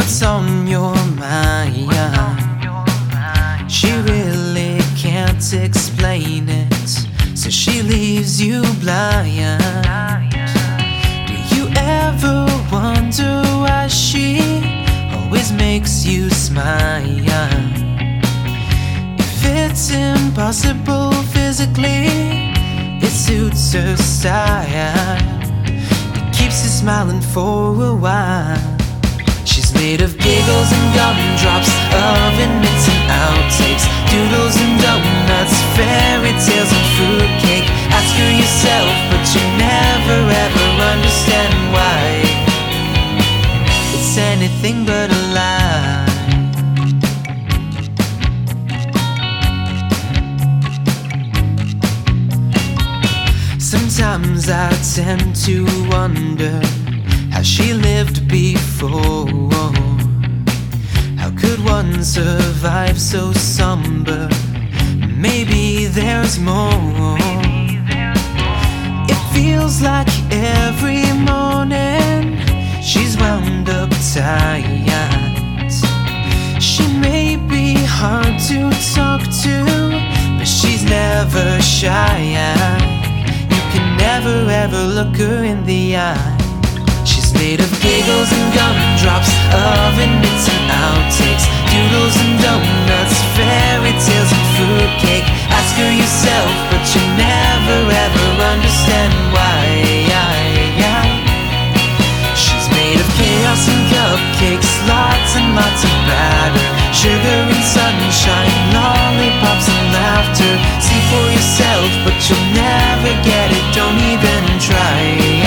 what's on your mind. She really can't explain it, so she leaves you blind. Do you ever wonder why she always makes you smile? If it's impossible physically, it suits her style. It keeps you smiling for a while. She's made of giggles and gumdrops, oven mitts and outtakes, doodles and donuts, fairy tales and fruitcake. Ask her yourself, but you never ever understand why. It's anything but a lie. Sometimes I tend to wonder how she lived before. How could one survive so somber? Maybe there's more. It feels like every morning she's wound up tight. She may be hard to talk to, but she's never shy. You can never ever look her in the eye. She's made of giggles and gumdrops, oven mitts and outtakes, doodles and donuts, fairy tales and fruitcake. Ask her yourself, but you never ever understand why. She's made of chaos and cupcakes, lots and lots of batter, sugar and sunshine, lollipops and laughter. See for yourself, but you'll never get it, don't even try.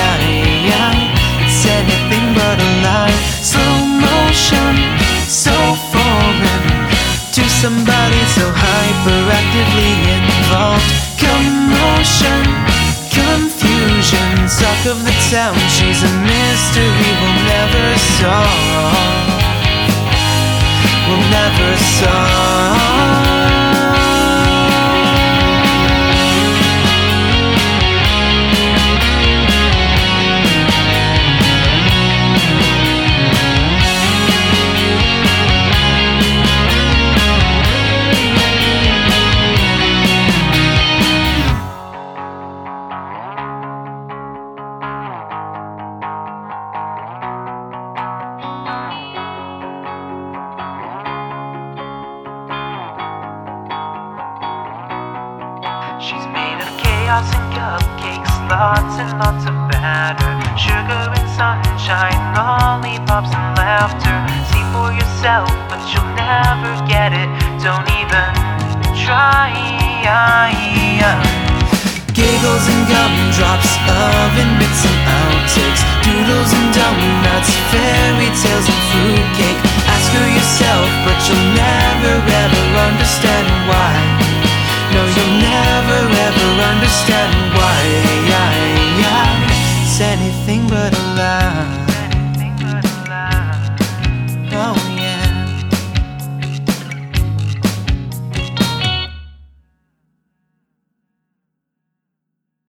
It's anything but a lie. Slow motion, so foreign to somebody so hyperactively involved. Commotion, confusion, talk of the town. She's a mystery we'll never solve. We'll never solve. She's made of chaos and cupcakes, lots and lots of batter, sugar and sunshine, lollipops and laughter. See for yourself, but you'll never get it, don't even try. Giggles and gumdrops,